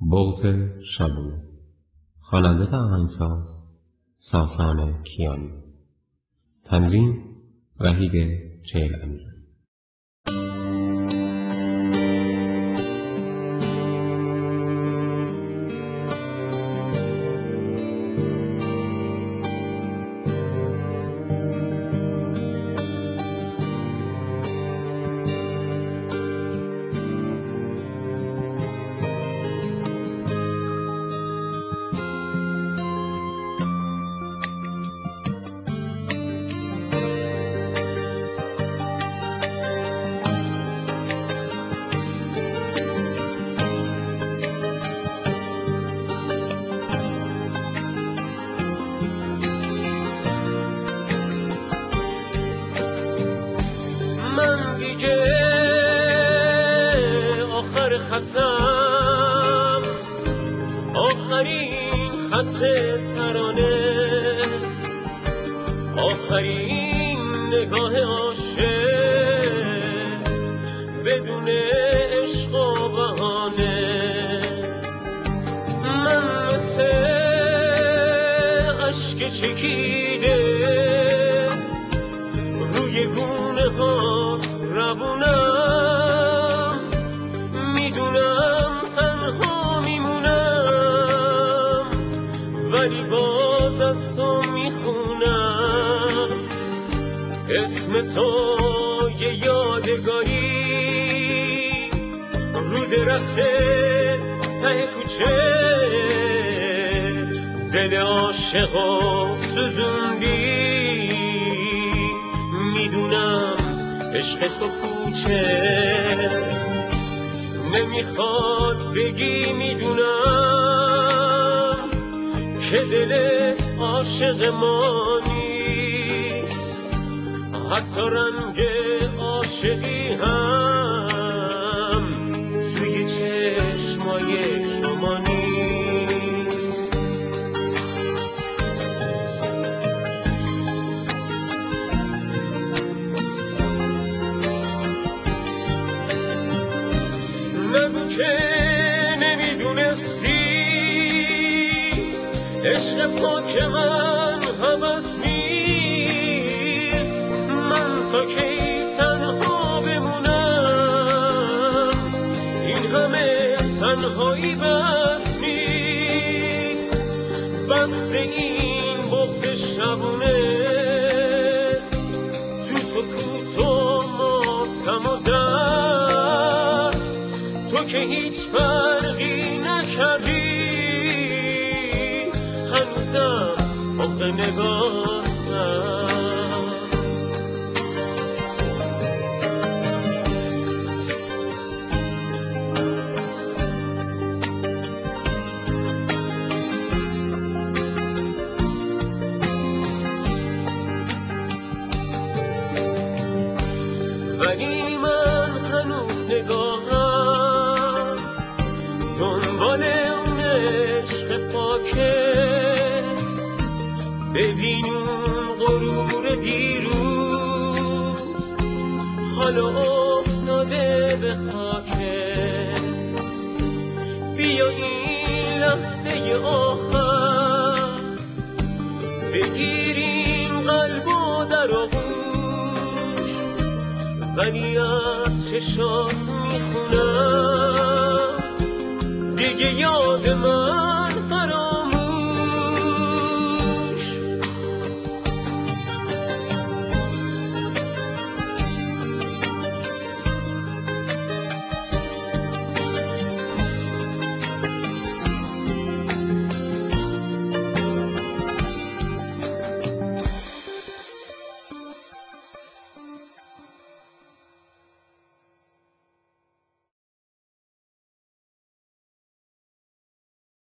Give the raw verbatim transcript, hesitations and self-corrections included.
بغض شبونه. خواننده و آهنگساز ساسان کیانی. تنظیم وحید چهل‌امیر. آخر خطم، آخرین خط ترانه، آخرین نگاه عاشق بدون عشق و بهانه. من مثل اشک چکیده روی گونه ها روونم، میدونم تنها میمونم ولی باز از تو میخونم اسم تو، یه یادگاری رو درخت ته کوچه، دل عاشقو سوزوندی. میدونم عشق تو پوچه نمیخواد بگی، میدونم که دل عاشق ما نیست، حتی رنگ عاشقی هم توی چشمای شما نیست. نگو که نمیدونستی عشق پاک من هوس نیست. من تا کی تنها بمونم، این همه تنهایی بس نیست. بس این بغض شبونه تو سکوت و ماتم و درد، تو که هیچ فرقی نکردی هنوزم فوق نگاهتم. ولی من هنوز نگاهم دنبال اون عشق پاکه. ببین اون غرور دیروز حالا افتاده به خاکه. بیا این لحظه آخر بگیریم قلب و در آغوش، ولی از چشات میخونم دیگه یاد من